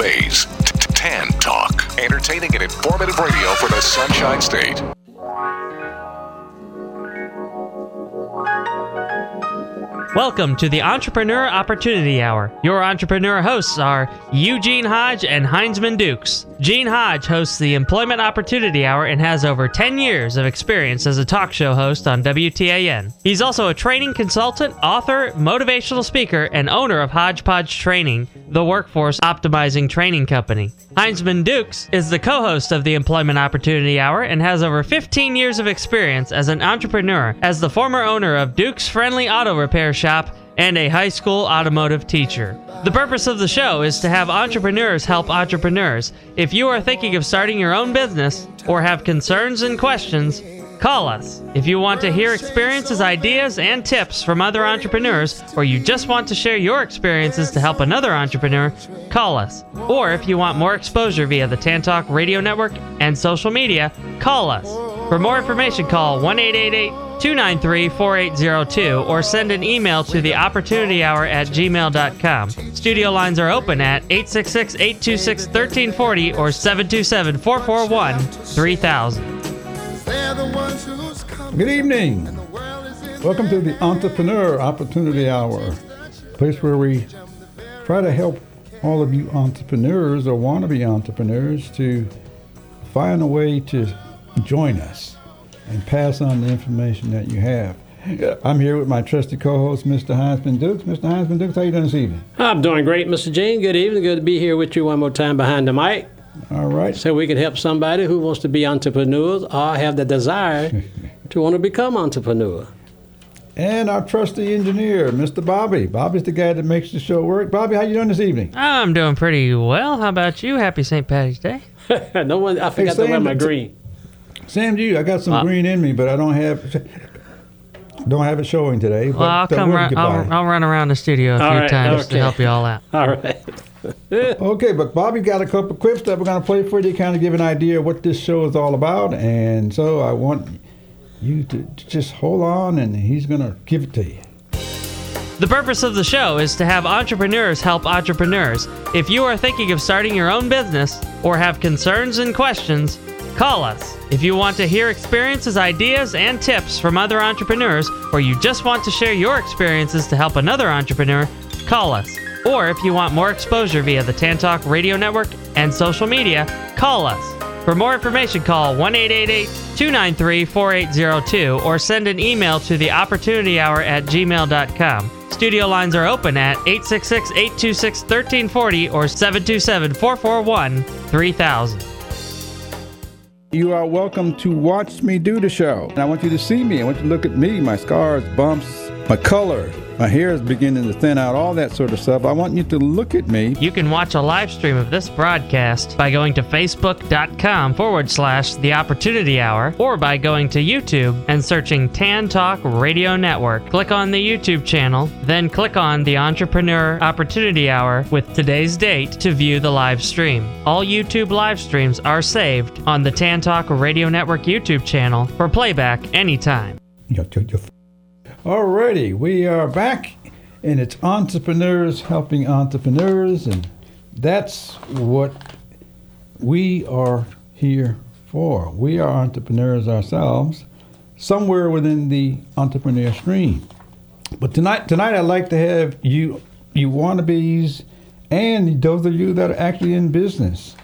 Bays. Tan Talk. Entertaining and informative radio for the Sunshine State. Welcome to the Entrepreneur Opportunity Hour. Your entrepreneur hosts are Eugene Hodge and Heinzman Dukes. Gene Hodge hosts the Employment Opportunity Hour and has over 10 years of experience as a talk show host on WTAN. He's also a training consultant, author, motivational speaker, and owner of Hodgepodge Training, the workforce optimizing training company. Heinzman Dukes is the co-host of the Employment Opportunity Hour and has over 15 years of experience as an entrepreneur, as the former owner of Dukes Friendly Auto Repair Shop and a high school automotive teacher. The purpose of the show is to have entrepreneurs help entrepreneurs. If you are thinking of starting your own business or have concerns and questions, call us. If you want to hear experiences, ideas, and tips from other entrepreneurs, or you just want to share your experiences to help another entrepreneur, call us. Or if you want more exposure via the Tan Talk Radio Network and social media, call us. For more information, call 1-888-293-4802 or send an email to theopportunityhour@gmail.com. Studio lines are open at 866-826-1340 or 727-441-3000. Good evening. Welcome to the Entrepreneur Opportunity Hour, a place where we try to help all of you entrepreneurs or wannabe entrepreneurs to find a way to join us and pass on the information that you have. I'm here with my trusty co-host, Mr. Heinzman Dukes. Mr. Heinzman Dukes, how you doing this evening? I'm doing great, Mr. Gene. Good evening. Good to be here with you one more time behind the mic. All right. So we can help somebody who wants to be entrepreneurs or have the desire to want to become entrepreneur. And our trusty engineer, Mr. Bobby. Bobby's the guy that makes the show work. Bobby, how you doing this evening? I'm doing pretty well. How about you? Happy St. Patrick's Day. No one. I forgot to wear my green. Sam, I got some green in me, but I don't have it showing today. Well, I'll run around the studio a few times to help you all out. All right. Okay, but Bobby got a couple of clips that we're going to play for you, kind of give an idea of what this show is all about. And so I want you to just hold on, and he's going to give it to you. The purpose of the show is to have entrepreneurs help entrepreneurs. If you are thinking of starting your own business or have concerns and questions, call us. If you want to hear experiences, ideas, and tips from other entrepreneurs, or you just want to share your experiences to help another entrepreneur, call us. Or if you want more exposure via the Tan Talk Radio Network and social media, call us. For more information, call 1-888-293-4802 or send an email to theopportunityhour@gmail.com. Studio lines are open at 866-826-1340 or 727-441-3000. You are welcome to watch me do the show. And I want you to see me. I want you to look at me, my scars, bumps, my color. My hair is beginning to thin out, all that sort of stuff. I want you to look at me. You can watch a live stream of this broadcast by going to facebook.com/The Opportunity Hour or by going to YouTube and searching Tan Talk Radio Network. Click on the YouTube channel, then click on the Entrepreneur Opportunity Hour with today's date to view the live stream. All YouTube live streams are saved on the Tan Talk Radio Network YouTube channel for playback anytime. Alrighty, we are back, and it's entrepreneurs helping entrepreneurs, and that's what we are here for. We are entrepreneurs ourselves, somewhere within the entrepreneur stream. But tonight I'd like to have you wannabes, and those of you that are actually in business.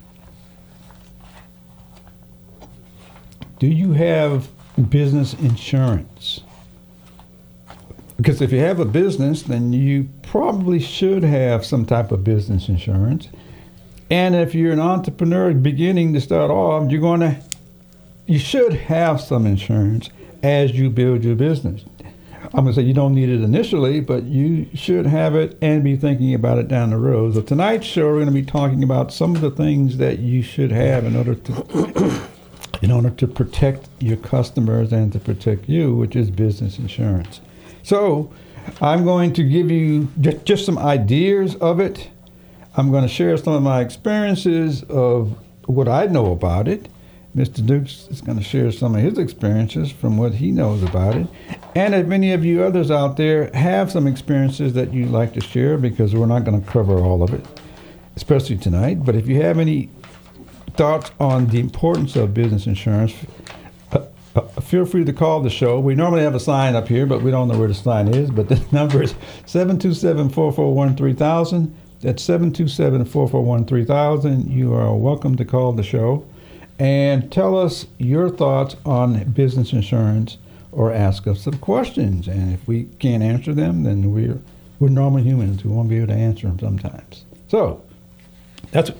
Do you have business insurance? Because if you have a business, then you probably should have some type of business insurance. And if you're an entrepreneur beginning to start off, you should have some insurance as you build your business. I'm going to say you don't need it initially, but you should have it and be thinking about it down the road. So tonight's show, we're going to be talking about some of the things that you should have in order to protect your customers and to protect you, which is business insurance. So I'm going to give you just some ideas of it. I'm going to share some of my experiences of what I know about it. Mr. Dukes is going to share some of his experiences from what he knows about it. And if any of you others out there have some experiences that you'd like to share, because we're not going to cover all of it, especially tonight. But if you have any thoughts on the importance of business insurance, feel free to call the show. We normally have a sign up here, but we don't know where the sign is. But the number is 727-441-3000. That's 727-441-3000. You are welcome to call the show and tell us your thoughts on business insurance or ask us some questions. And if we can't answer them, then we're normal humans. We won't be able to answer them sometimes. So that's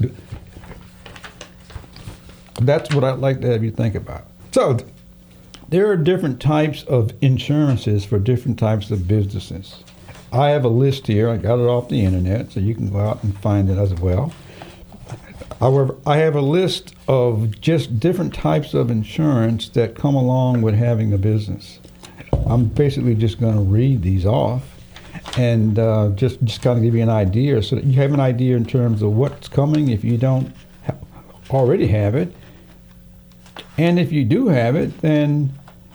what I'd like to have you think about. So there are different types of insurances for different types of businesses. I have a list here. I got it off the internet, so you can go out and find it as well. However, I have a list of just different types of insurance that come along with having a business. I'm basically just going to read these off and just kind of give you an idea so that you have an idea in terms of what's coming if you don't already have it. And if you do have it, then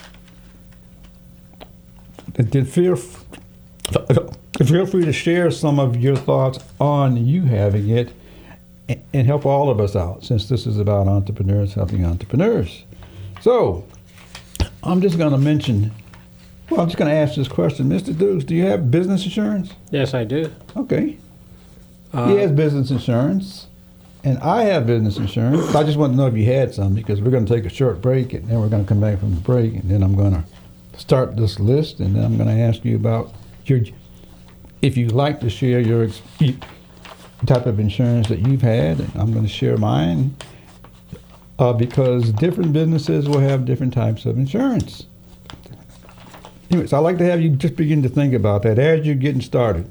feel free to share some of your thoughts on you having it and help all of us out, since this is about entrepreneurs helping entrepreneurs. So I'm just going to ask this question. Mr. Dukes, do you have business insurance? Yes, I do. Okay. He has business insurance, and I have business insurance. I just want to know if you had some, because we're going to take a short break, and then we're going to come back from the break, and then I'm going to start this list, and then I'm going to ask you about if you'd like to share your type of insurance that you've had, and I'm going to share mine, because different businesses will have different types of insurance. Anyways, I'd like to have you just begin to think about that as you're getting started.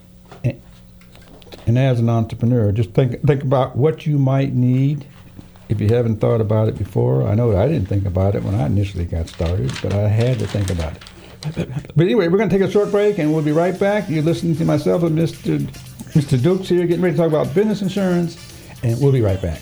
And as an entrepreneur, just think about what you might need if you haven't thought about it before. I know I didn't think about it when I initially got started, but I had to think about it. But anyway, we're going to take a short break, and we'll be right back. You're listening to myself and Mr. Dukes here, getting ready to talk about business insurance, and we'll be right back.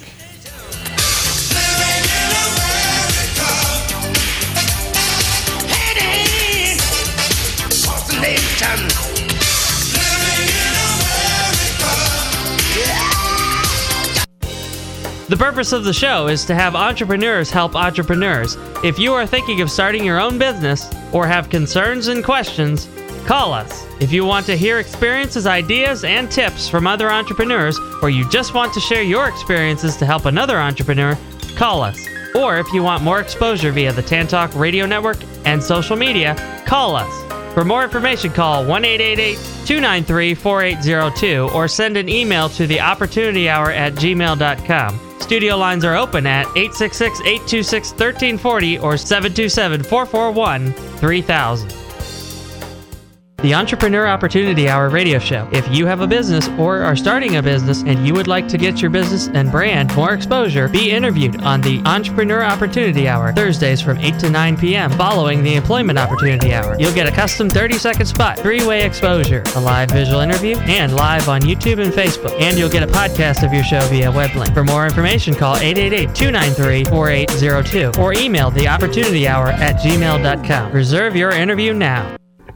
The purpose of the show is to have entrepreneurs help entrepreneurs. If you are thinking of starting your own business or have concerns and questions, call us. If you want to hear experiences, ideas, and tips from other entrepreneurs, or you just want to share your experiences to help another entrepreneur, call us. Or if you want more exposure via the Tantalk Radio Network and social media, call us. For more information, call 1-888-293-4802 or send an email to theopportunityhour@gmail.com. Studio lines are open at 866-826-1340 or 727-441-3000. The Entrepreneur Opportunity Hour radio show. If you have a business or are starting a business and you would like to get your business and brand more exposure, be interviewed on the Entrepreneur Opportunity Hour, Thursdays from 8 to 9 p.m. following the Employment Opportunity Hour. You'll get a custom 30-second spot, 3-way exposure, a live visual interview, and live on YouTube and Facebook. And you'll get a podcast of your show via web link. For more information, call 888-293-4802 or email theopportunityhour@gmail.com. Reserve your interview now.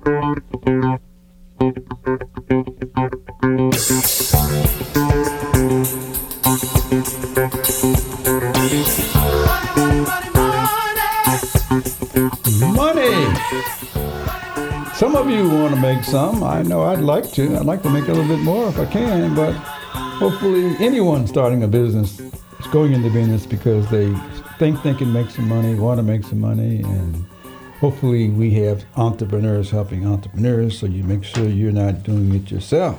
Money! Some of you want to make some. I know I'd like to. I'd like to make a little bit more if I can, but hopefully anyone starting a business is going into business because they think they can make some money, want to make some money, and hopefully we have entrepreneurs helping entrepreneurs, so you make sure you're not doing it yourself.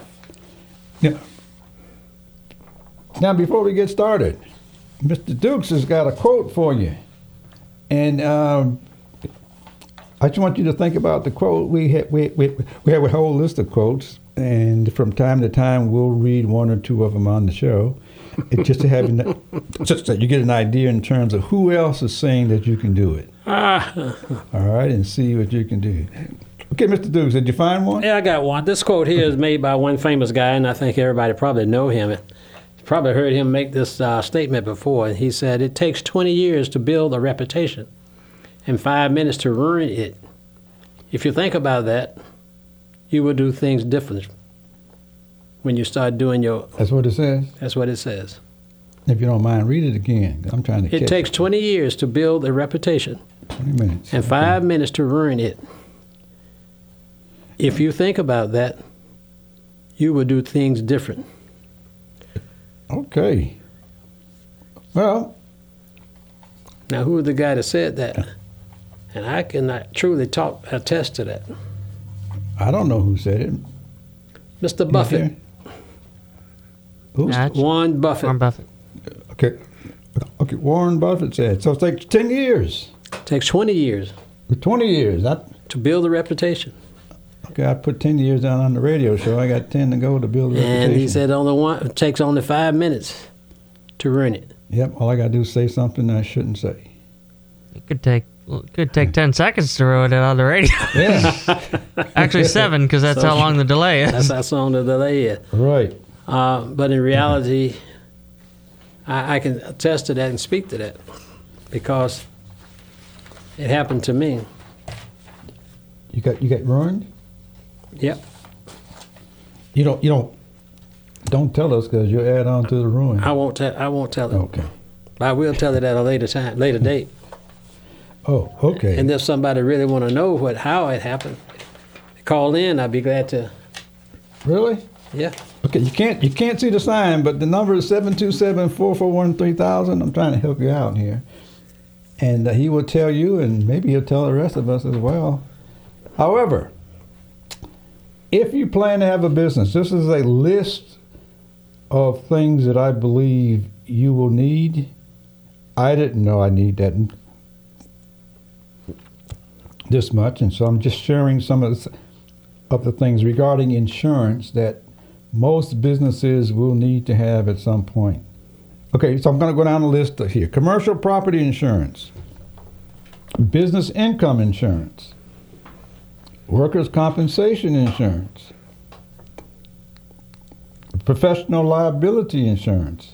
Now, before we get started, Mr. Dukes has got a quote for you. And I just want you to think about the quote. We have a whole list of quotes, and from time to time we'll read one or two of them on the show. It's just to have just so you get an idea in terms of who else is saying that you can do it. All right, and see what you can do. Okay, Mr. Dukes, did you find one? Yeah, I got one. This quote here is made by one famous guy, and I think everybody probably know him. Probably heard him make this statement before. He said, "It takes 20 years to build a reputation and 5 minutes to ruin it. If you think about that, you will do things different when you start doing your. That's what it says. That's what it says. If you don't mind, read it again. I'm trying to catch It takes 20 years to build a reputation 20 minutes. and 5 minutes to ruin it. If you think about that, you will do things different. Okay. Well, Now, who was the guy that said that? And I cannot truly attest to that. I don't know who said it. Mr. Buffett, Who? Natch? Warren Buffett. Warren Buffett. Okay. Okay. Warren Buffett said. So it takes 10 years. Takes 20 years 20 years. to build a reputation. Okay, I put 10 years down on the radio show. I got 10 to go to build a reputation. And he said it takes only 5 minutes to ruin it. Yep, all I got to do is say something I shouldn't say. It could take 10 seconds to ruin it on the radio. Yeah, Actually, 7, because that's how long the delay is. That's how long the delay is. right. But in reality, I can attest to that and speak to that because it happened to me. You got ruined? Yep. You don't tell us because you'll add on to the ruin. I won't tell it. Okay. But I will tell it at a later date. Oh, okay. And if somebody really want to know how it happened, call in. I'd be glad to. Really? Yeah. Okay, you can't see the sign, but the number is 727-441-3000. I'm trying to help you out here. And he will tell you, and maybe he'll tell the rest of us as well. However, if you plan to have a business, this is a list of things that I believe you will need. I didn't know I need that this much, and so I'm just sharing some of the things regarding insurance that most businesses will need to have at some point. Okay, so I'm going to go down the list here. Commercial property insurance, business income insurance, workers' compensation insurance, professional liability insurance,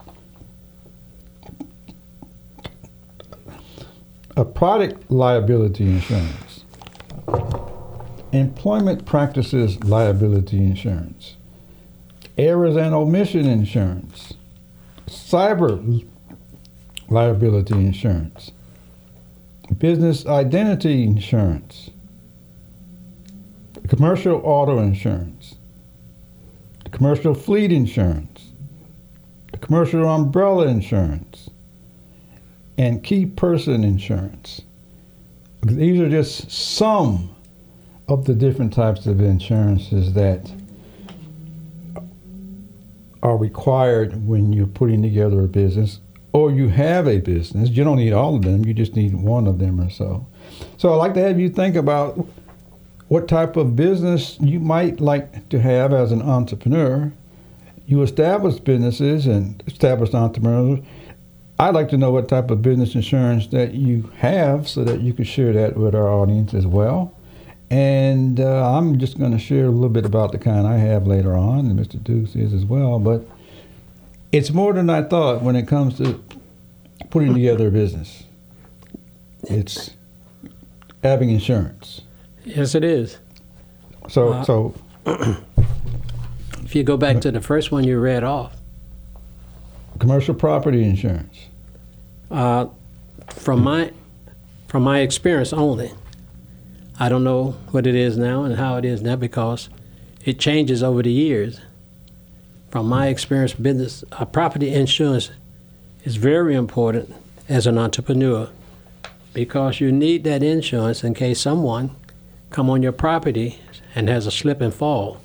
a product liability insurance, employment practices liability insurance, errors and omission insurance, cyber liability insurance, business identity insurance, commercial auto insurance, commercial fleet insurance, commercial umbrella insurance, and key person insurance. These are just some of the different types of insurances that are required when you're putting together a business or you have a business. You don't need all of them, you just need one of them or so. So I'd like to have you think about what type of business you might like to have as an entrepreneur. You establish businesses and established entrepreneurs. I'd like to know what type of business insurance that you have so that you could share that with our audience as well. And I'm just going to share a little bit about the kind I have later on, and Mr. Dukes is as well. But it's more than I thought when it comes to putting together a business. It's having insurance. Yes, it is. So If you go back to the first one you read off, commercial property insurance. from my experience only, I don't know what it is now and how it is now because it changes over the years. From my experience, business property insurance is very important as an entrepreneur because you need that insurance in case someone come on your property and has a slip and fall.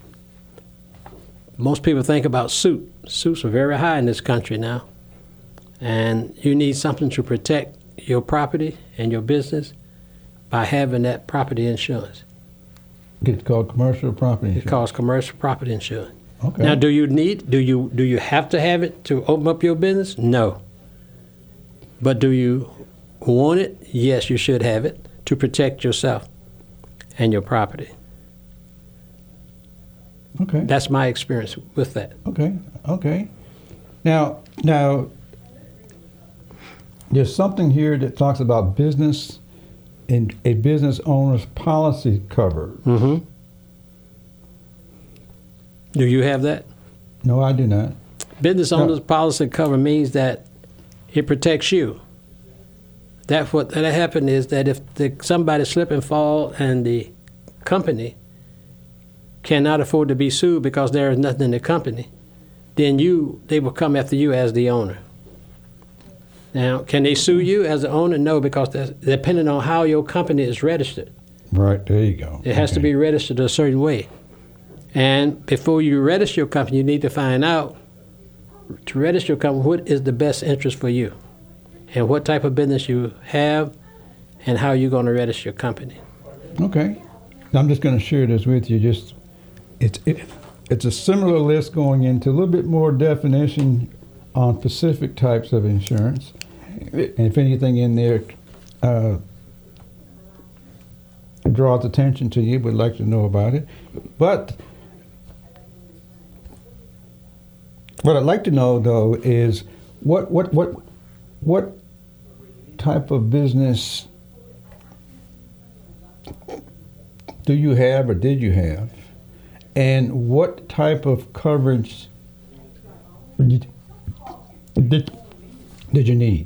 Most people think about suits. Suits are very high in this country now. And you need something to protect your property and your business by having that property insurance. It's called commercial property insurance. It's called commercial property insurance. Okay. Now, do you have to have it to open up your business? No. But do you want it? Yes, you should have it to protect yourself and your property. Okay. That's my experience with that. Okay. Now, there's something here that talks about business and a business owner's policy cover. Mm-hmm. Do you have that? No, I do not. Business owner's policy cover means that it protects you. That happened is that if somebody slip and fall and the company cannot afford to be sued because there is nothing in the company, then they will come after you as the owner. Now, can they sue you as the owner? No, because that's depending on how your company is registered. Right, there you go. It has to be registered a certain way. And before you register your company, you need to find out, to register your company, what is the best interest for you and what type of business you have and how you're going to register your company. Okay. I'm just going to share this with you. It's a similar list going into a little bit more definition on specific types of insurance. And if anything in there draws attention to you, would like to know about it. But what I'd like to know, though, is what type of business do you have or did you have, and what type of coverage did you need?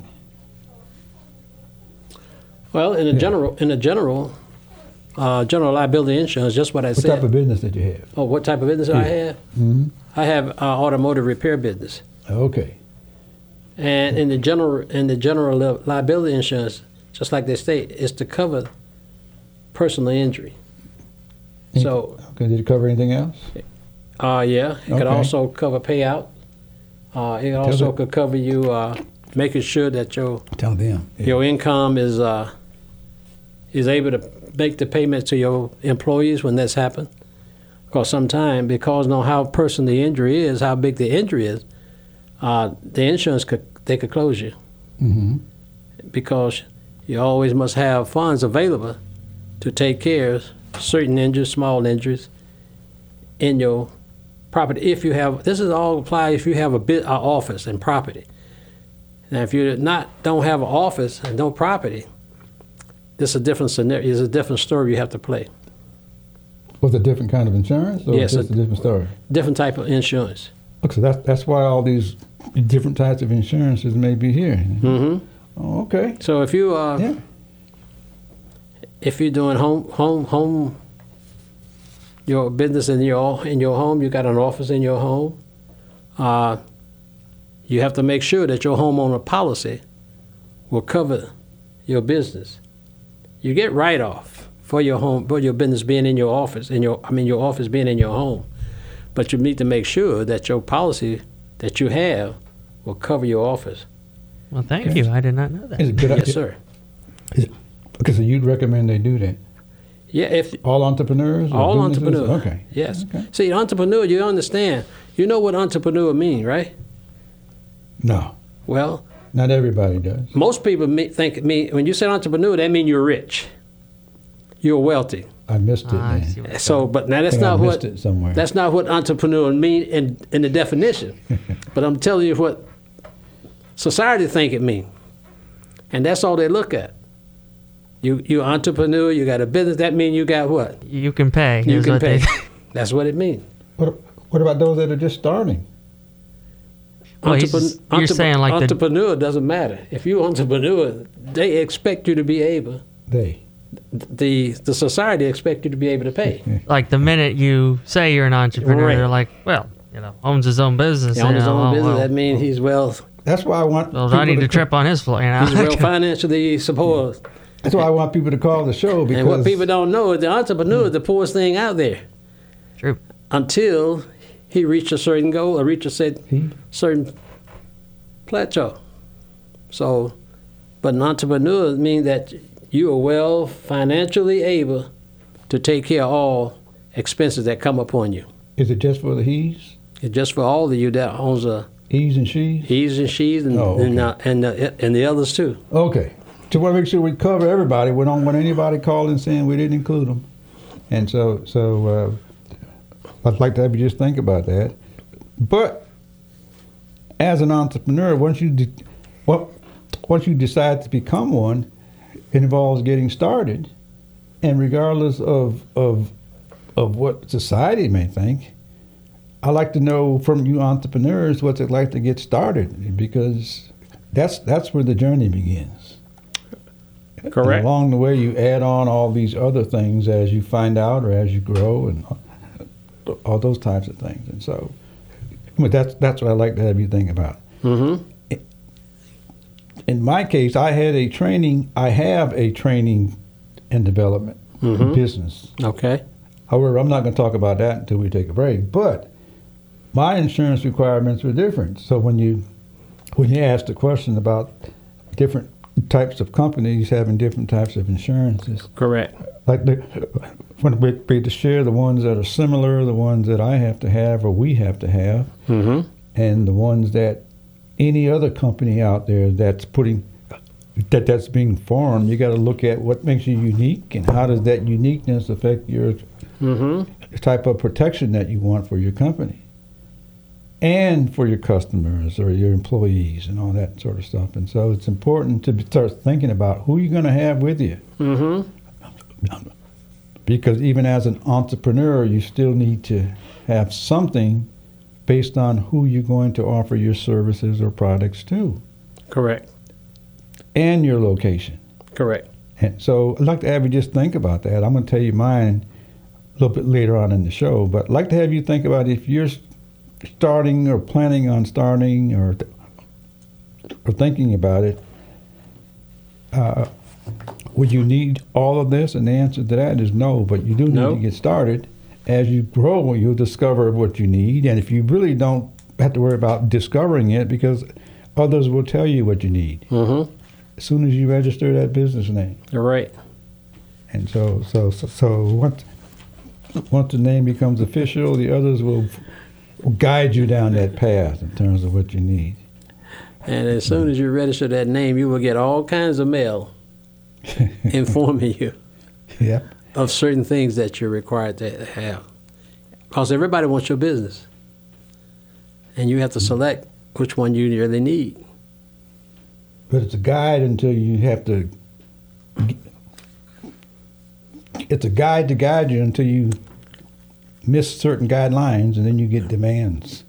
Well, in a general liability insurance, just what I said. What type of business did you have? Oh, what type of business I have? Mm-hmm. I have automotive repair business. Okay. And in the general liability insurance, just like they state, is to cover personal injury. So. Okay. Did it cover anything else? Yeah. It could also cover payout. It also could cover you making sure that your income is able to make the payment to your employees when that's happened. Because sometimes, because know how personal the injury is, how big the injury is, the insurance could close you. Mm-hmm. Because you always must have funds available to take care of certain injuries, small injuries, in your property. If you have, this is all apply if you have an office and property. Now, if you don't have an office and no property, this is a different scenario. It's a different story you have to play. Was it a different kind of insurance, or yes, just a different story? Different type of insurance. Okay, so that's why all these different types of insurances may be here. Mm-hmm. Oh, okay. So if you if you're doing home, your business in your home, you got an office in your home, you have to make sure that your homeowner policy will cover your business. You get write-off for your home, for your business being in your office, your office being in your home. But you need to make sure that your policy that you have will cover your office. Well, thank you. I did not know that. Is it a good idea? Yes, sir. Okay, so you'd recommend they do that? Yeah, if all entrepreneurs? All entrepreneurs. Okay. Yes. Okay. See, entrepreneur, you understand. You know what entrepreneur mean, right? No. Well, not everybody does. Most people think when you say entrepreneur, that means you're rich. You're wealthy. I missed it. So, but now that's not what it somewhere. That's not what entrepreneur mean in the definition. But I'm telling you what society think it mean, and that's all they look at. You entrepreneur, you got a business. That means you got what? You can pay. You can pay. That's what it means. What about those that are just starting? Well, you're saying like entrepreneur doesn't matter. If you're entrepreneur, they expect you to be able. The society expect you to be able to pay. Like the minute you say you're an entrepreneur, right. They're like, well, owns his own business. He owns his own business. That means he's well. That's why I want. Well, I need to trip on his floor. He's well financially supported. That's why I want people to call the show. Because and what people don't know is the entrepreneur is the poorest thing out there. True. Until he reached a certain goal or reached a certain plateau. So, but an entrepreneur means that you are well financially able to take care of all expenses that come upon you. Is it just for the he's? It's just for all of you that owns a he's and she's? He's and she's and the others too. Okay. Just want to make sure we cover everybody. We don't want anybody calling saying we didn't include them. And so I'd like to have you just think about that. But as an entrepreneur, once you decide to become one, it involves getting started, and regardless of what society may think, I like to know from you entrepreneurs what's it like to get started, because that's where the journey begins. Correct. And along the way, you add on all these other things as you find out or as you grow, and all those types of things. And so, that's what I like to have you think about. Mm-hmm. In my case, I have a training and development business. Okay. However, I'm not going to talk about that until we take a break. But my insurance requirements were different. So when you asked the question about different types of companies having different types of insurances, Correct. like when we to share the ones that are similar, the ones that I have to have or we have to have, Mm-hmm. and the ones that any other company out there that's being formed, you got to look at what makes you unique and how does that uniqueness affect your type of protection that you want for your company and for your customers or your employees and all that sort of stuff. And so it's important to start thinking about who you're going to have with you. Mm-hmm. Because even as an entrepreneur, you still need to have something based on who you're going to offer your services or products to. Correct. And your location. Correct. And so I'd like to have you just think about that. I'm going to tell you mine a little bit later on in the show, but I'd like to have you think about if you're starting or planning on starting or thinking about it, would you need all of this? And the answer to that is no, but you do need to get started. As you grow, you'll discover what you need, and if you really don't have to worry about discovering it, because others will tell you what you need as soon as you register that business name. You're right. And so once the name becomes official, the others will guide you down that path in terms of what you need. And as soon as you register that name, you will get all kinds of mail informing you Yep. of certain things that you're required to have. Because everybody wants your business. And you have to select which one you really need. But it's a guide until you have to. It's a guide to guide you until you miss certain guidelines, and then you get demands.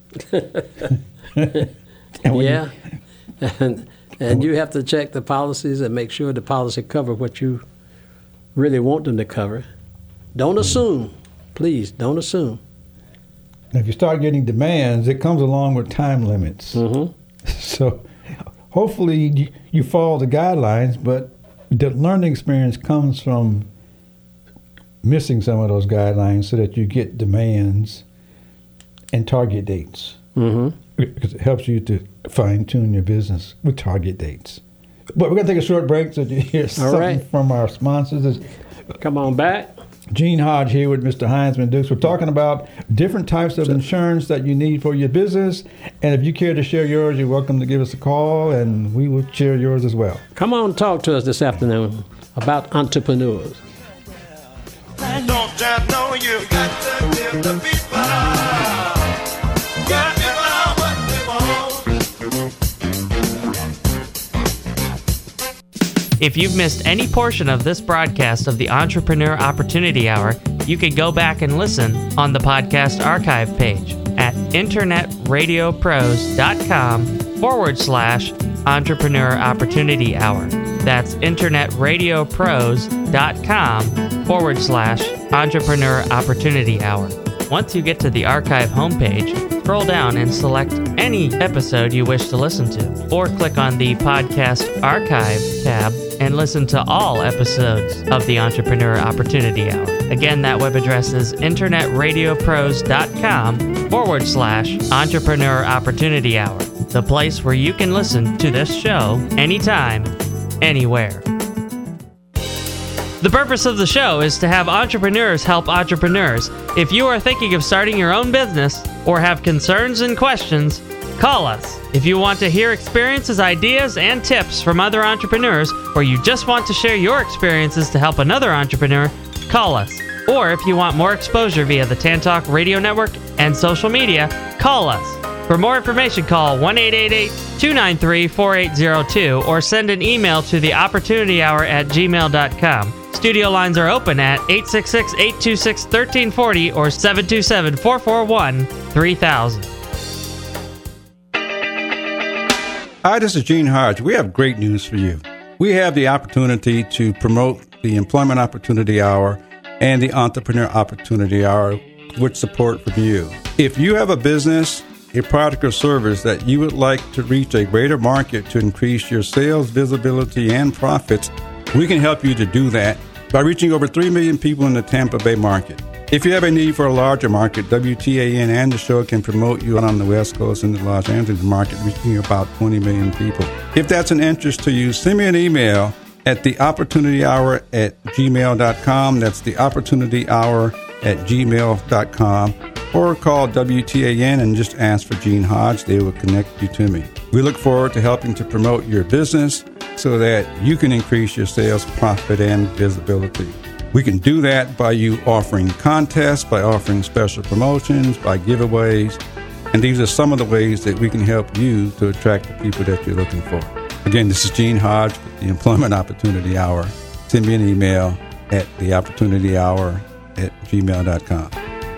Yeah. And you have to check the policies and make sure the policy cover what you really want them to cover. Don't assume. Please, don't assume. And if you start getting demands, it comes along with time limits. So hopefully you follow the guidelines, but the learning experience comes from missing some of those guidelines so that you get demands and target dates. Because it helps you to fine-tune your business with target dates. But we're going to take a short break so you hear something from our sponsors. Come on back. Gene Hodge here with Mr. Heinzman Dukes. We're talking about different types of insurance that you need for your business. And if you care to share yours, you're welcome to give us a call, and we will share yours as well. Come on, talk to us this afternoon about entrepreneurs. Don't you know you got to give the people all? Got to know what they want. If you've missed any portion of this broadcast of the Entrepreneur Opportunity Hour, you can go back and listen on the podcast archive page at internetradiopros.com/Entrepreneur Opportunity Hour. That's internetradiopros.com/Entrepreneur Opportunity Hour. Once you get to the archive homepage, scroll down and select any episode you wish to listen to, or click on the Podcast Archive tab and listen to all episodes of the Entrepreneur Opportunity Hour. Again, that web address is internetradiopros.com/Entrepreneur Opportunity Hour, the place where you can listen to this show anytime, anywhere. The purpose of the show is to have entrepreneurs help entrepreneurs. If you are thinking of starting your own business or have concerns and questions, call us. If you want to hear experiences, ideas, and tips from other entrepreneurs, or you just want to share your experiences to help another entrepreneur, call us. Or if you want more exposure via the Tantalk Radio Network and social media, call us. For more information, call 1-888-293-4802 or send an email to theopportunityhour@gmail.com. Studio lines are open at 866-826-1340 or 727-441-3000. Hi, this is Gene Hodge. We have great news for you. We have the opportunity to promote the Employment Opportunity Hour and the Entrepreneur Opportunity Hour with support from you. If you have a business, a product or service that you would like to reach a greater market to increase your sales, visibility, and profits, we can help you to do that by reaching over 3 million people in the Tampa Bay market. If you have a need for a larger market, WTAN and the show can promote you on the West Coast and the Los Angeles market, reaching about 20 million people. If that's an interest to you, send me an email at theopportunityhour@gmail.com. That's theopportunityhour@gmail.com. Or call WTAN and just ask for Gene Hodge. They will connect you to me. We look forward to helping to promote your business so that you can increase your sales, profit, and visibility. We can do that by you offering contests, by offering special promotions, by giveaways. And these are some of the ways that we can help you to attract the people that you're looking for. Again, this is Gene Hodge with the Employment Opportunity Hour. Send me an email at theopportunityhour@gmail.com.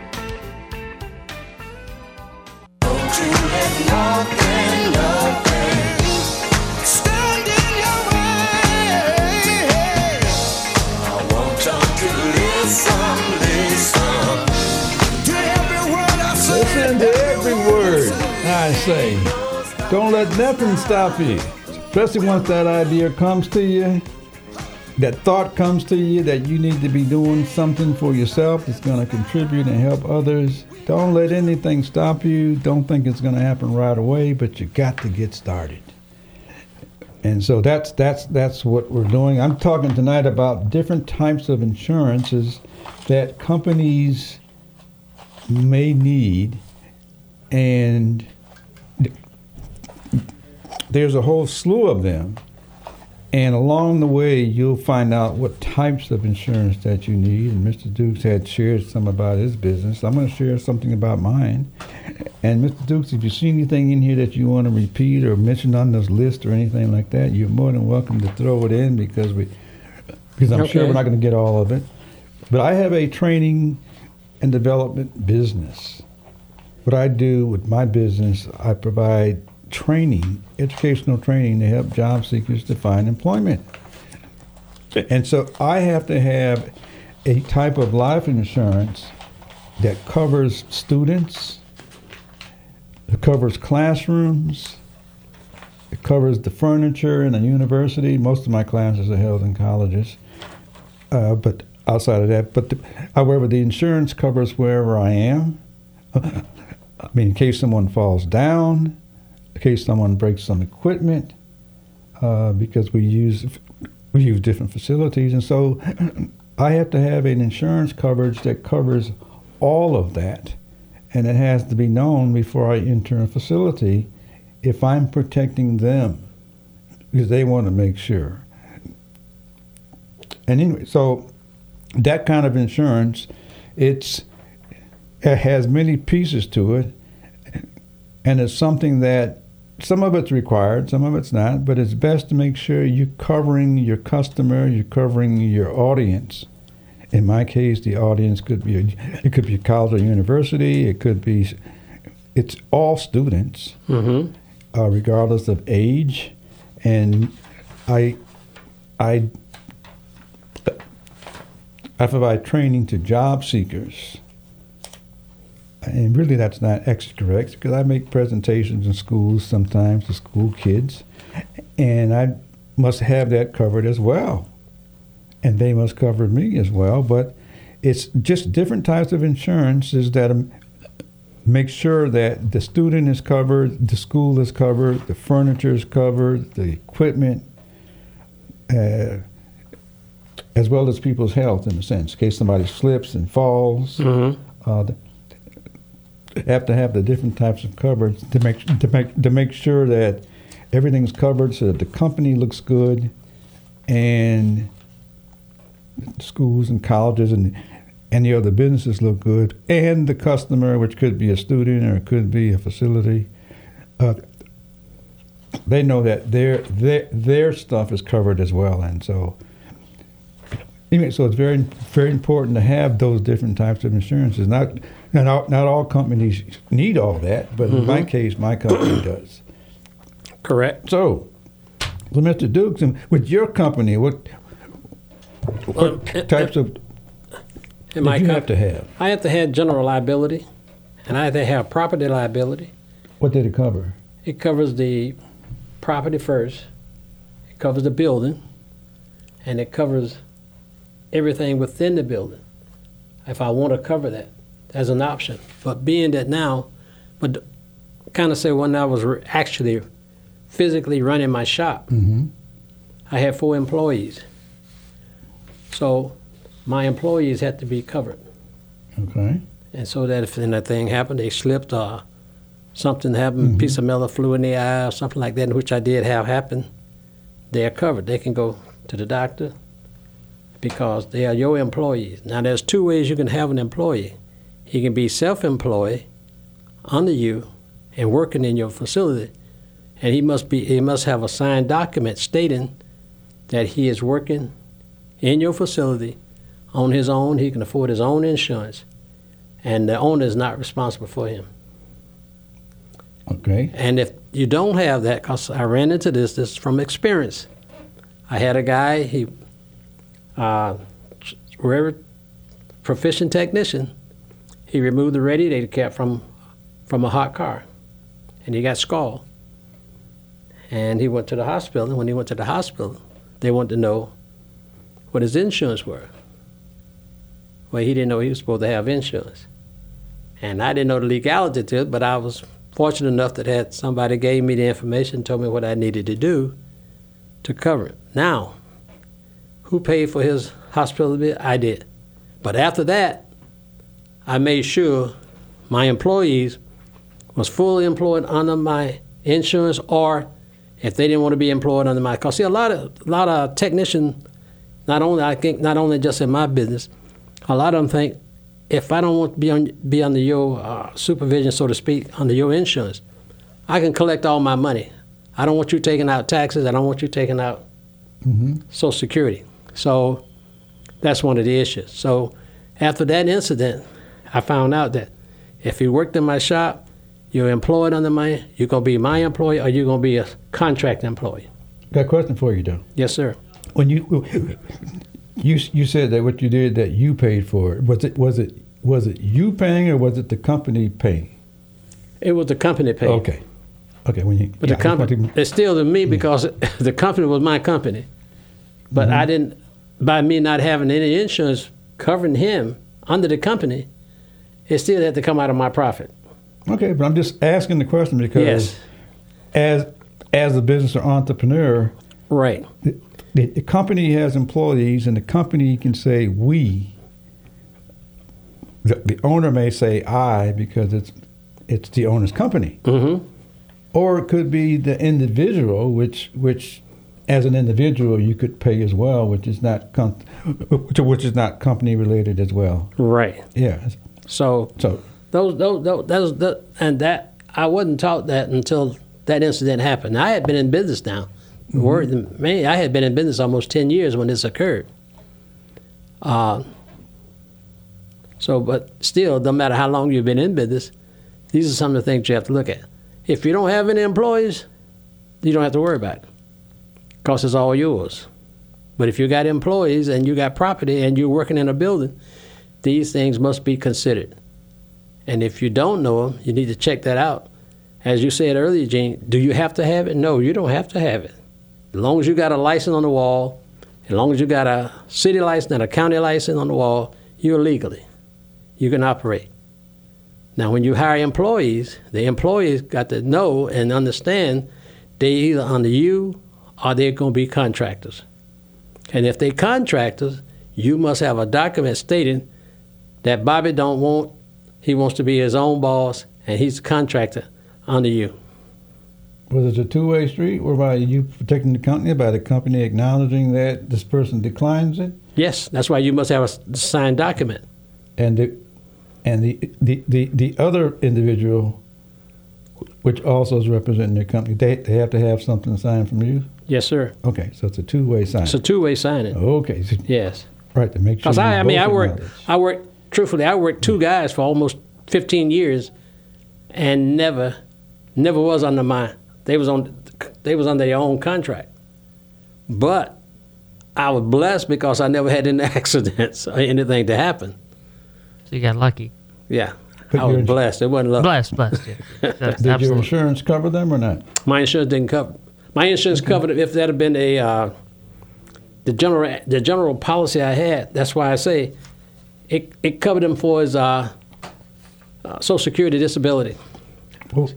Listen to every word I say. Don't let nothing stop you, especially once that idea comes to you, that thought comes to you that you need to be doing something for yourself that's going to contribute and help others. Don't let anything stop you. Don't think it's going to happen right away, but you got to get started. And so that's what we're doing. I'm talking tonight about different types of insurances that companies may need, and there's a whole slew of them. And along the way, you'll find out what types of insurance that you need. And Mr. Dukes had shared some about his business. I'm going to share something about mine. And Mr. Dukes, if you see anything in here that you want to repeat or mention on this list or anything like that, you're more than welcome to throw it in because I'm sure we're not going to get all of it. But I have a training and development business. What I do with my business, I provide training, educational training to help job seekers to find employment. And so I have to have a type of life insurance that covers students, it covers classrooms, it covers the furniture in a university. Most of my classes are held in colleges, but outside of that. However, the insurance covers wherever I am. I mean, in case someone falls down, in case someone breaks some equipment, because we use different facilities, and so I have to have an insurance coverage that covers all of that, and it has to be known before I enter a facility if I'm protecting them, because they want to make sure. And anyway, so that kind of insurance, it has many pieces to it, and it's something that some of it's required, some of it's not, but it's best to make sure you're covering your customer, you're covering your audience. In my case, the audience could be a college or university, it's all students, regardless of age, and I provide training to job seekers. And really that's not correct because I make presentations in schools sometimes to school kids, and I must have that covered as well. And they must cover me as well, but it's just different types of insurances that make sure that the student is covered, the school is covered, the furniture is covered, the equipment, as well as people's health in a sense. In case somebody slips and falls, have to have the different types of coverage to make sure that everything's covered so that the company looks good, and schools and colleges and any other businesses look good, and the customer, which could be a student or it could be a facility, they know that their stuff is covered as well. And so Anyway, so it's very, very important to have those different types of insurances. Not all companies need all that, but in my case, my company does. Correct. So, well, Mr. Dukes, with your company, what types of In did my you co- have to have? I have to have general liability, and I have to have property liability. What did it cover? It covers the property first, it covers the building, and it covers everything within the building. If I want to cover that as an option. But being that now, but kind of say when I was actually physically running my shop, I had 4 employees. So my employees had to be covered. Okay. And so that if anything happened, they slipped or something happened, a piece of metal flew in the eye or something like that, which I did have happen, they're covered. They can go to the doctor because they are your employees. Now, there's 2 ways you can have an employee. He can be self-employed under you and working in your facility, and he must have a signed document stating that he is working in your facility on his own. He can afford his own insurance, and the owner is not responsible for him. Okay. And if you don't have that, because I ran into this is from experience. I had a guy, he very proficient technician. He removed the radiator cap from a hot car, and he got scalded. And he went to the hospital, and when he went to the hospital, they wanted to know what his insurance were. Well, he didn't know he was supposed to have insurance. And I didn't know the legality to it, but I was fortunate enough that had somebody gave me the information, told me what I needed to do to cover it. Now, who paid for his hospital bill? I did. But after that, I made sure my employees was fully employed under my insurance, or if they didn't want to be employed under my, because see, a lot of technicians, not only just in my business, a lot of them think, if I don't want to be under your supervision, so to speak, under your insurance, I can collect all my money. I don't want you taking out taxes. I don't want you taking out Social Security. So that's one of the issues. So after that incident, I found out that if you worked in my shop, you're employed under you're going to be my employee, or you're going to be a contract employee. Got a question for you, though. Yes, sir. When you said that what you did that you paid for it, was it you paying or was it the company paying? It was the company paying. Okay. But the company, it's still to me because the company was my company. But I didn't, by me not having any insurance covering him under the company, it still had to come out of my profit. Okay, but I'm just asking the question because Yes. as a business or entrepreneur, Right. the company has employees and the company can say we. The owner may say I because it's the owner's company. Mm-hmm. Or it could be the individual, which as an individual you could pay as well, which is not company related as well. Right. Yeah. So those and that I wasn't taught that until that incident happened. I had been in business now. I had been in business almost 10 years when this occurred. But still, no matter how long you've been in business, these are some of the things you have to look at. If you don't have any employees, you don't have to worry about it, because it's all yours. But if you got employees and you got property and you're working in a building, these things must be considered. And if you don't know them, you need to check that out. As you said earlier, Gene, do you have to have it? No, you don't have to have it. As long as you got a license on the wall, as long as you got a city license and a county license on the wall, you're legally. You can operate. Now, when you hire employees, the employees got to know and understand they either under you or they're going to be contractors. And if they're contractors, you must have a document stating that Bobby he wants to be his own boss and he's a contractor under you. Was it a two-way street whereby you protecting the company by the company acknowledging that this person declines it? Yes, that's why you must have a signed document. And the other individual, which also is representing their company, they have to have something signed from you? Yes, sir. Okay, so it's a two-way sign. It's a two-way signing. Okay. Yes. Right, to make sure. Because I worked. I worked 2 guys for almost 15 years, and never was under my. They was on their own contract, but I was blessed because I never had any accidents or anything to happen. So you got lucky. Yeah, But I was you're- blessed. It wasn't luck. Blessed. Yeah. That's Did your absolutely. insurance cover them or not? My insurance didn't cover. My insurance covered it if that had been the general policy I had. That's why I say it covered him for his Social Security disability. What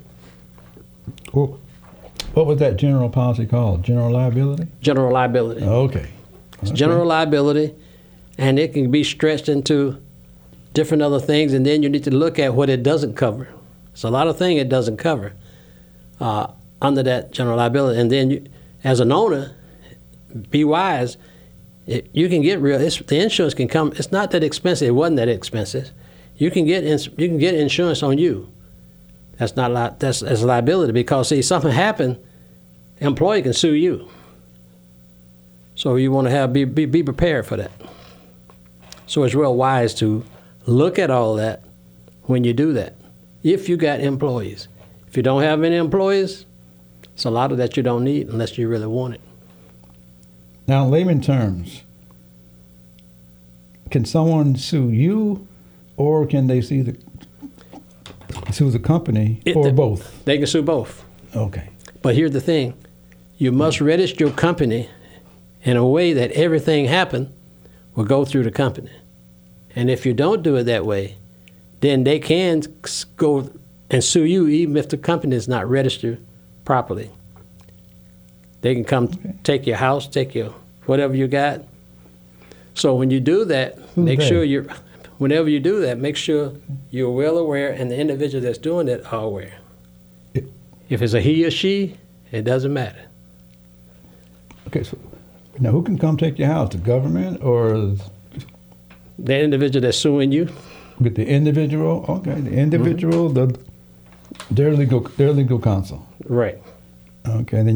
was that general policy called? General liability? General liability. Okay. It's general liability, and it can be stretched into different other things, and then you need to look at what it doesn't cover. It's a lot of things it doesn't cover under that general liability. And then you, as an owner, be wise. You can get the insurance can come. It's not that expensive. It wasn't that expensive. You can get insurance on you. That's not that's a liability because see something happened, the employee can sue you. So you want to be prepared for that. So it's real wise to look at all that when you do that. If you got employees, if you don't have any employees, it's a lot of that you don't need unless you really want it. Now, in layman terms, can someone sue you, or can they sue the company, or both? They can sue both. Okay. But here's the thing: you must register your company in a way that everything happened will go through the company. And if you don't do it that way, then they can go and sue you even if the company is not registered properly. They can come take your house, take your whatever you got. So when you do that, whenever you do that, make sure you're well aware and the individual that's doing it are aware. If it's a he or she, it doesn't matter. Okay, so now who can come take your house? The government or The individual that's suing you, with the individual? Okay, the individual, their legal counsel. right? Okay, and then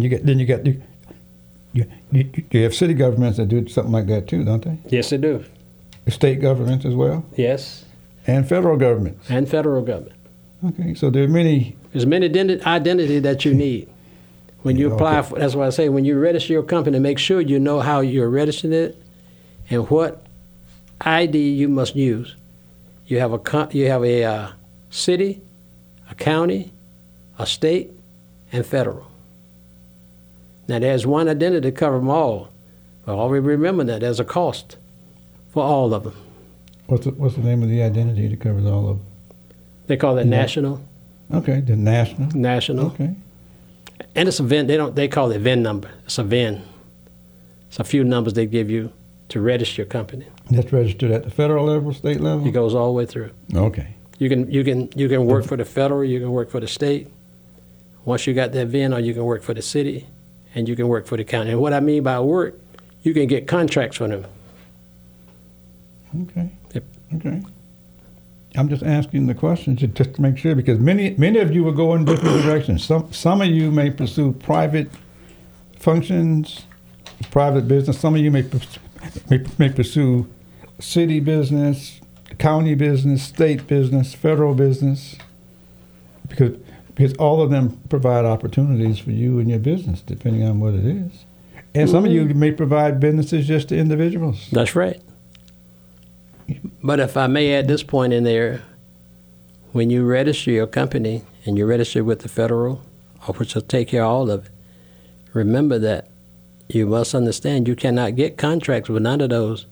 you have city governments that do something like that too, don't they? Yes, they do. State governments as well, Yes, and federal governments. and federal government. Okay, so there are many. There's many identity that you need. When you apply Okay. for, that's why I say when you register your company, make sure you know how you're registering it and what ID you must use. You have a city, a county, a state, and federal. Now there's one identity to cover them all, but always remember that there's a cost for all of them. What's the name of the identity that covers all of them? They call it national. Okay, the national. National. Okay. And it's a VIN. They call it VIN number. It's a VIN. It's a few numbers they give you to register your company. That's registered at the federal level, state level? It goes all the way through. Okay. You can work for the federal, you can work for the state. Once you got that VIN, or you can work for the city, and you can work for the county. And what I mean by work, you can get contracts from them. Okay. Yep. Okay. I'm just asking the questions just to make sure, because many of you will go in different directions. Some of you may pursue private functions, private business. Some of you may pursue city business, county business, state business, federal business, because all of them provide opportunities for you and your business, depending on what it is. And some of you may provide businesses just to individuals. That's right. But if I may add this point in there, when you register your company and you register with the federal, which will take care of all of it, remember that you must understand you cannot get contracts with none of those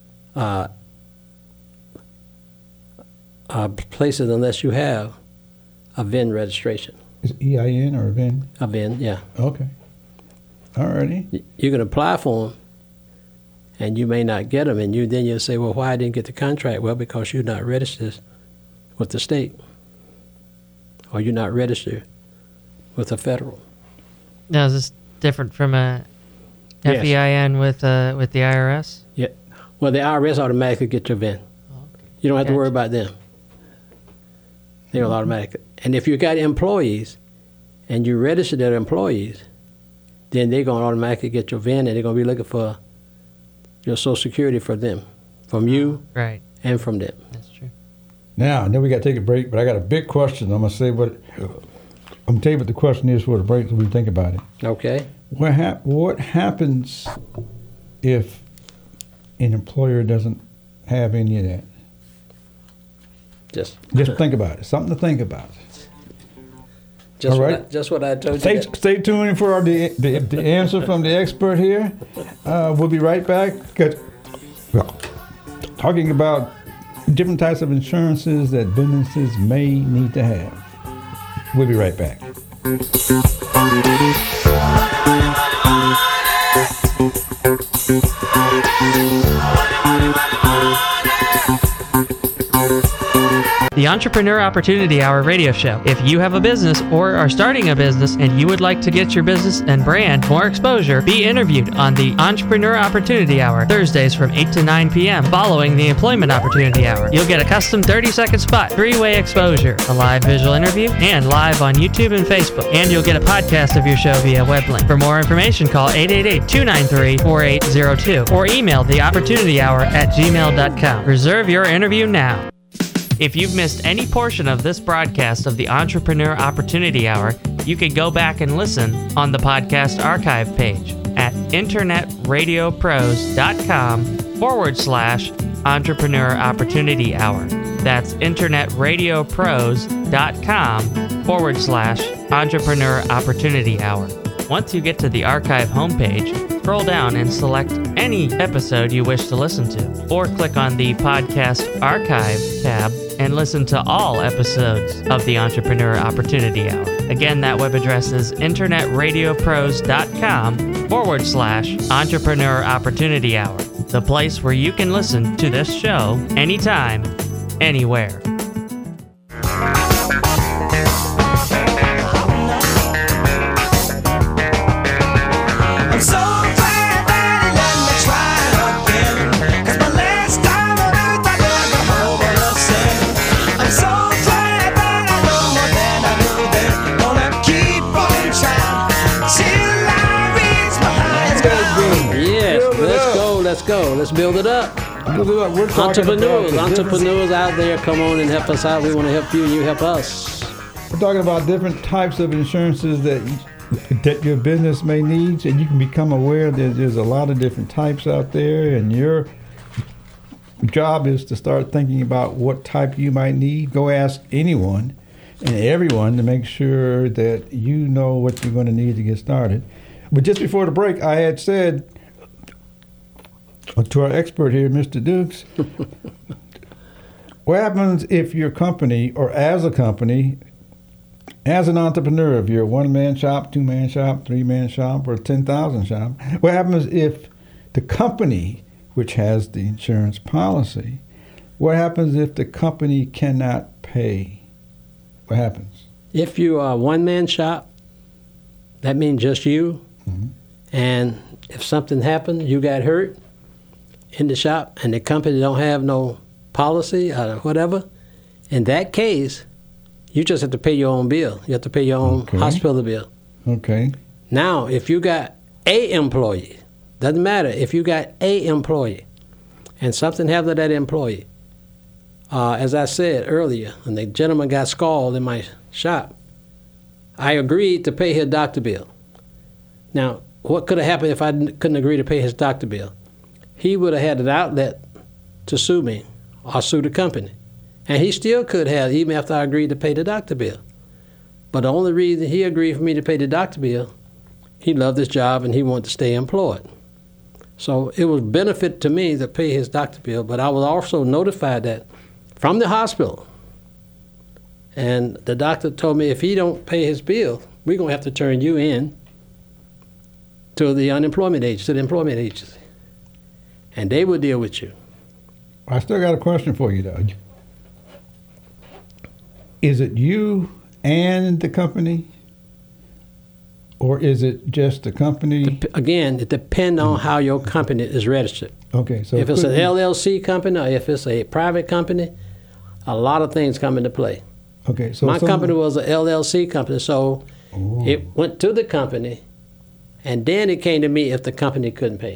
places unless you have a VIN registration. Is it EIN or a VIN? A VIN, yeah. Okay. All righty. You can apply for them, and you may not get them, and then you'll say, well, why I didn't get the contract? Well, because you're not registered with the state, or you're not registered with the federal. Now, is this different from a Yes. FEIN with the IRS? Yeah. Well, the IRS automatically get your VIN. You don't have to worry about them. They're automatic. And if you got employees, and you register their employees, then they're going to automatically get your VIN, and they're going to be looking for your Social Security for them. from you Right. and from them. That's true. Now, I know we got to take a break, but I got a big question. I'm going to tell you what the question is for the break so we think about it. Okay. What happens if an employer doesn't have any of that? Just think about it. Something to think about. Just All what right. I told you. Stay tuned for the answer from the expert here. We'll be right back. Talking about different types of insurances that businesses may need to have. We'll be right back. The Entrepreneur Opportunity Hour radio show. If you have a business or are starting a business and you would like to get your business and brand more exposure, be interviewed on the Entrepreneur Opportunity Hour, Thursdays from 8 to 9 p.m. following the Employment Opportunity Hour. You'll get a custom 30-second spot, 3-way exposure, a live visual interview, and live on YouTube and Facebook. And you'll get a podcast of your show via web link. For more information, call 888-293-4802 or email theopportunityhour@gmail.com. Reserve your interview now. If you've missed any portion of this broadcast of the Entrepreneur Opportunity Hour, you can go back and listen on the podcast archive page at internetradiopros.com/Entrepreneur Opportunity Hour. That's internetradiopros.com/Entrepreneur Opportunity Hour. Once you get to the archive homepage, scroll down and select any episode you wish to listen to, or click on the Podcast Archive tab and listen to all episodes of the Entrepreneur Opportunity Hour. Again, that web address is internetradiopros.com/Entrepreneur Opportunity Hour, the place where you can listen to this show anytime, anywhere. I'm so glad that he let me try again. 'Cause my last time on earth I never hope of sin. I'm so glad that I know more than I knew then. Gonna keep on trying till I reach my highest ground. Yes, Build it let's up. go. Let's build it up. We're talking Entrepreneurs about the different- out there, come on and help us out. We want to help you and you help us. We're talking about different types of insurances that your business may need, and you can become aware that there's a lot of different types out there, and your job is to start thinking about what type you might need. Go ask anyone and everyone to make sure that you know what you're going to need to get started. But just before the break, I had said to our expert here, Mr. Dukes, what happens if your company, or as a company, as an entrepreneur, if you're a one-man shop, two-man shop, three-man shop, or 10,000 shop, what happens if the company, which has the insurance policy, what happens if the company cannot pay? What happens? If you are a one-man shop, that means just you. Mhm. And if something happened, you got hurt in the shop, and the company don't have no policy or whatever, in that case, you just have to pay your own bill. You have to pay your own Okay. hospital bill. Okay. Now, if you got a employee, doesn't matter. If you got a employee and something happened to that employee, as I said earlier, when the gentleman got scalded in my shop, I agreed to pay his doctor bill. Now, what could have happened if I couldn't agree to pay his doctor bill? He would have had an outlet to sue me or sue the company. And he still could have, even after I agreed to pay the doctor bill. But the only reason he agreed for me to pay the doctor bill, he loved his job and he wanted to stay employed. So it was benefit to me to pay his doctor bill, but I was also notified that from the hospital. And the doctor told me if he don't pay his bill, we're going to have to turn you in to the unemployment agency, to the employment agency. And they will deal with you. I still got a question for you, though. Is it you and the company, or is it just the company? Again, it depends on how your company is registered. Okay, so If it's could an be- LLC company or if it's a private company, a lot of things come into play. Okay, so My some- company was an LLC company, so Oh. it went to the company, and then it came to me if the company couldn't pay.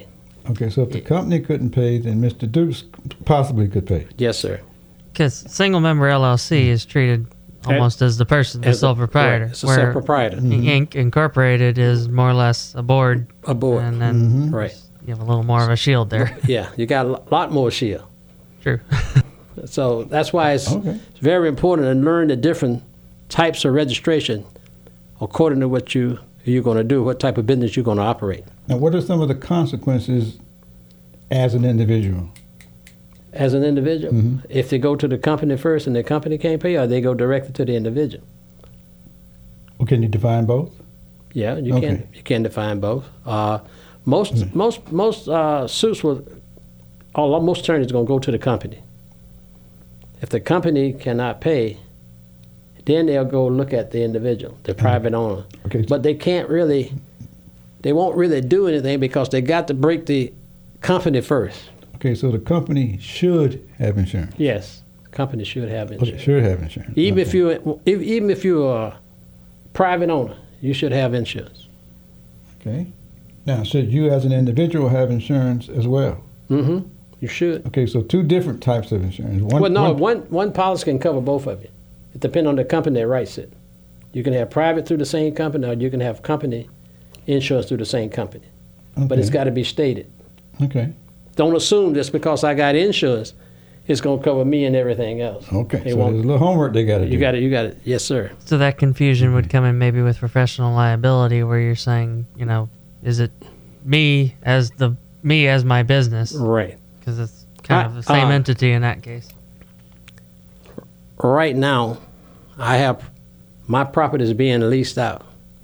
Okay, so if the company couldn't pay, then Mr. Dukes possibly could pay. Yes, sir. Because single member LLC is treated almost as the person, the As sole a- proprietor. right, it's a sole proprietor. Inc. Incorporated is more or less a board. A board. And then Right. you have a little more of a shield there. Yeah, you got a lot more shield. True. So that's why it's Okay. very important to learn the different types of registration according to what you're going to do, what type of business you're going to operate. Now, what are some of the consequences as an individual? As an individual, if they go to the company first and the company can't pay, or they go directly to the individual. Well, can you define both? Yeah, you Okay. can define both. Most suits will, most attorneys going to go to the company. If the company cannot pay, then they'll go look at the individual, the private owner. Okay. But they won't really do anything because they got to break the company first. Okay, so the company should have insurance. Yes, the company should have insurance. Okay, should have insurance. Even Okay. if you're a private owner, you should have insurance. Okay. Now, should you as an individual have insurance as well? Mm-hmm. You should. Okay, so two different types of insurance. One policy can cover both of you. It depends on the company that writes it. You can have private through the same company, or you can have company insurance through the same company. But it's got to be stated. Okay. Don't assume just because I got insurance, it's going to cover me and everything else. Okay. It So won't. there's a little homework they got to do. You got it. You got it. Yes, sir. So that confusion would come in maybe with professional liability, where you're saying, is it me as my business? Right. Because it's kind of the same entity in that case. Right now, my property is being leased out.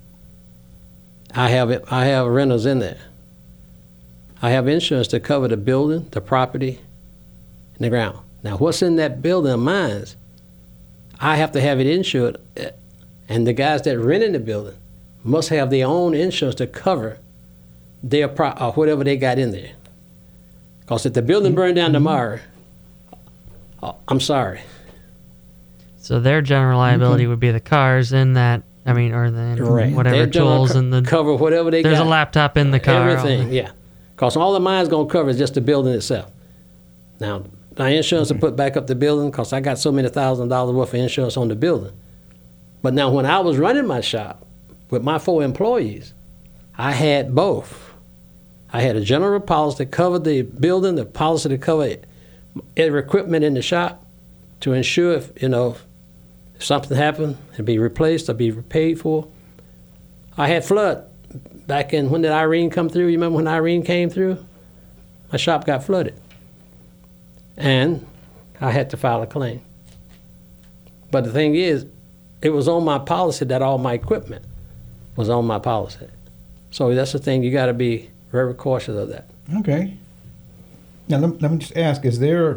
I have renters in there. I have insurance to cover the building, the property, and the ground. Now, what's in that building of mine, I have to have it insured, and the guys that rent in the building must have their own insurance to cover their whatever they got in there. Because if the building burned down tomorrow, I'm sorry. So their general liability would be the cars in that, or the whatever Their general tools and the cover whatever they there's got. a laptop in the car. Everything, yeah. Because all of mine's going to cover is just the building itself. Now, my insurance will put back up the building because I got so many $1,000s worth of insurance on the building. But now when I was running my shop with my 4 employees, I had both. I had a general policy to cover the building, the policy to cover every equipment in the shop to ensure if something happened, it'd be replaced or be paid for. I had flood. Back in, when did Irene come through? You remember when Irene came through? My shop got flooded. And I had to file a claim. But the thing is, it was on my policy that all my equipment was on my policy. So that's the thing, you got to be very cautious of that. Okay. Now, let me just ask, is there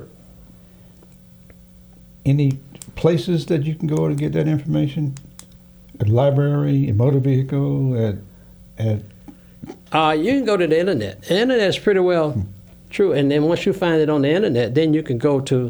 any places that you can go to get that information? A library, a motor vehicle, You can go to the internet. The internet is pretty well true. And then once you find it on the internet, then you can go to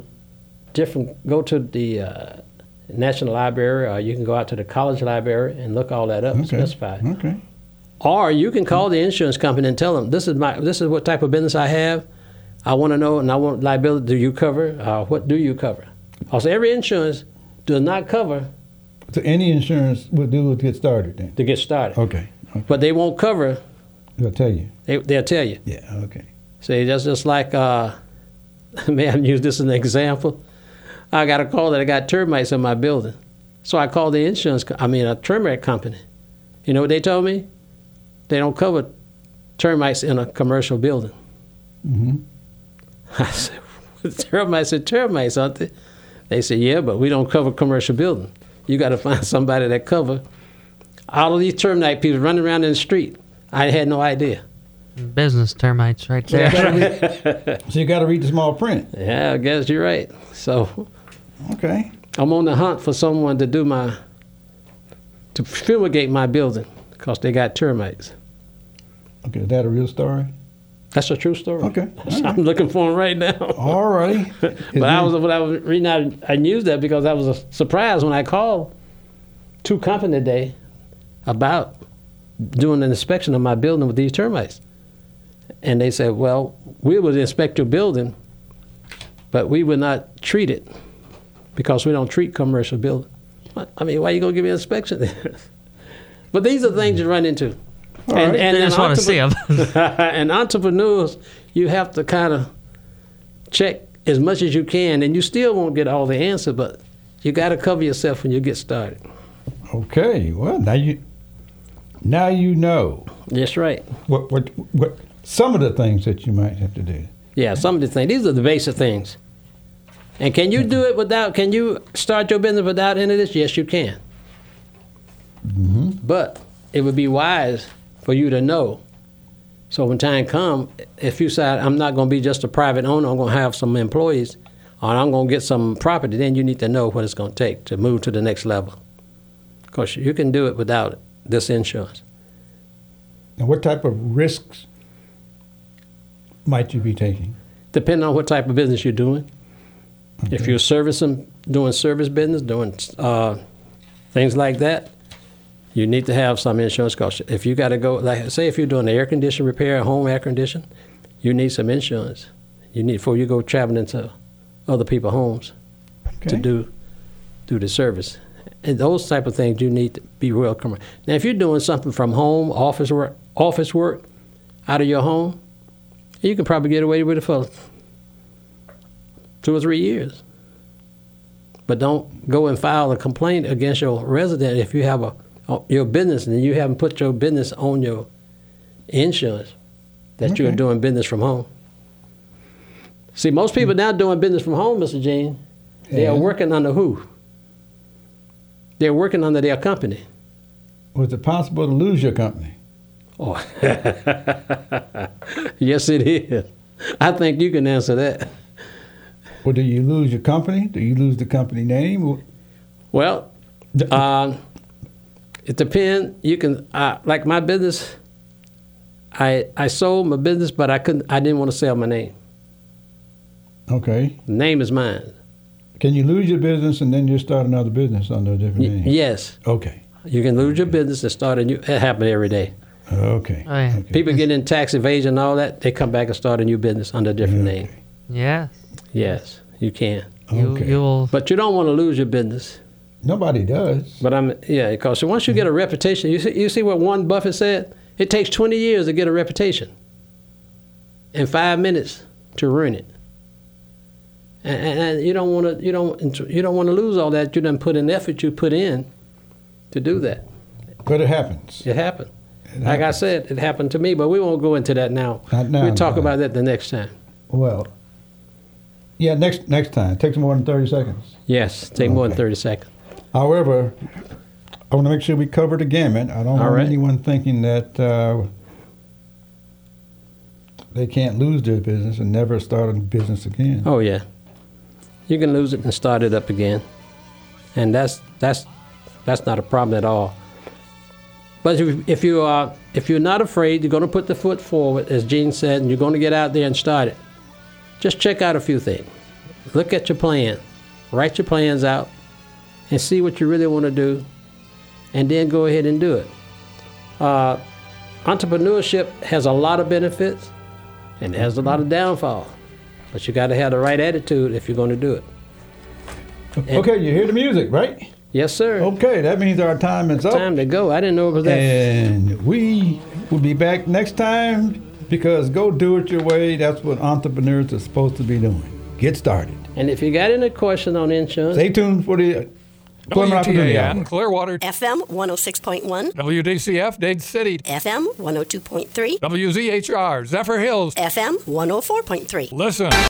the National Library, or you can go out to the college library and look all that up and specify it. Okay. Or you can call the insurance company and tell them, this is what type of business I have. I want to know, and I want liability. Do you cover? What do you cover? Also, every insurance does not cover. So any insurance would do to get started then? To get started. Okay. But they won't cover. They'll tell you. They'll tell you. Yeah, okay. See, that's just like, may I use this as an example? I got a call that I got termites in my building. So I called the a termite company. You know what they told me? They don't cover termites in a commercial building. Mm-hmm. I said, termites, aren't they? They said, yeah, but we don't cover commercial building. You got to find somebody that cover. All of these termite people running around in the street, I had no idea. Business termites right there. So you got to read the small print. Yeah, I guess you're right. So Okay. I'm on the hunt for someone to fumigate my building because they got termites. Okay, is that a real story? That's a true story. Okay. I'm looking for them right now. All righty. But I was reading out, I used that because I was surprised when I called 2 company today about doing an inspection of my building with these termites. And they said, well, we would inspect your building, but we would not treat it because we don't treat commercial buildings. I mean, why are you going to give me an inspection? But these are things you run into. And they just want to see them. And entrepreneurs, you have to kind of check as much as you can, and you still won't get all the answers, but you got to cover yourself when you get started. Okay. Well, now you know That's right. what some of the things that you might have to do. Yeah, some of the things. These are the basic things. And can you do it without, can you start your business without any of this? Yes, you can. Mm-hmm. But it would be wise for you to know. So when time comes, if you say, I'm not going to be just a private owner, I'm going to have some employees, or I'm going to get some property, then you need to know what it's going to take to move to the next level. Because you can do it without this insurance. Now, what type of risks might you be taking? Depending on what type of business you're doing. Okay. If you're servicing, doing service business, doing things like that, you need to have some insurance costs. If you got to go, like say if you're doing air condition repair, home air condition, you need some insurance. You need before you go traveling to other people's homes to do the service. And those type of things you need to be real commercial. Now, if you're doing something from home, office work, out of your home, you can probably get away with it for 2 or 3 years. But don't go and file a complaint against your resident if you have your business and you haven't put your business on your insurance that you're doing business from home. See, most people now doing business from home, Mr. Gene, they are working under who? They're working under their company. Was it possible to lose your company? Oh, yes, it is. I think you can answer that. Well, do you lose your company? Do you lose the company name? Well, it depends. You can, like my business, I sold my business, but I didn't want to sell my name. Okay. The name is mine. Can you lose your business and then just start another business under a different name? Yes. Okay. You can lose your business and start a new. It happens every day. Okay. Oh, yeah. Okay. People get in tax evasion and all that. They come back and start a new business under a different name. Yeah. Yes, you can. Okay. You will. But you don't want to lose your business. Nobody does. But because once you get a reputation, you see what Warren Buffett said? It takes 20 years to get a reputation, and 5 minutes to ruin it. And you don't want to lose all that you done put in effort you put in to do that. But it happens. It happened. Like I said, it happened to me, but we won't go into that now. Not now, We'll talk no. about that the next time. Well, yeah, next time. It takes more than 30 seconds. Yes, take more than Okay. 30 seconds. However, I want to make sure we cover the gamut. I don't All want right. anyone thinking that they can't lose their business and never start a business again. Oh yeah, you can lose it and start it up again, and that's not a problem at all. But if you're not afraid, you're going to put the foot forward, as Gene said, and you're going to get out there and start it. Just check out a few things. Look at your plan. Write your plans out and see what you really want to do, and then go ahead and do it. Entrepreneurship has a lot of benefits and it has a lot of downfall, but you got to have the right attitude if you're going to do it. Okay, you hear the music, right? Yes, sir. Okay, that means our time is up. Time to go. I didn't know it was that. And we will be back next time because go do it your way. That's what entrepreneurs are supposed to be doing. Get started. And if you got any question on insurance, Stay tuned for the Employment Opportunity Hour. WTAN, Clearwater, FM 106.1, WDCF, Dade City, FM 102.3, WZHR, Zephyr Hills. FM 104.3. Listen.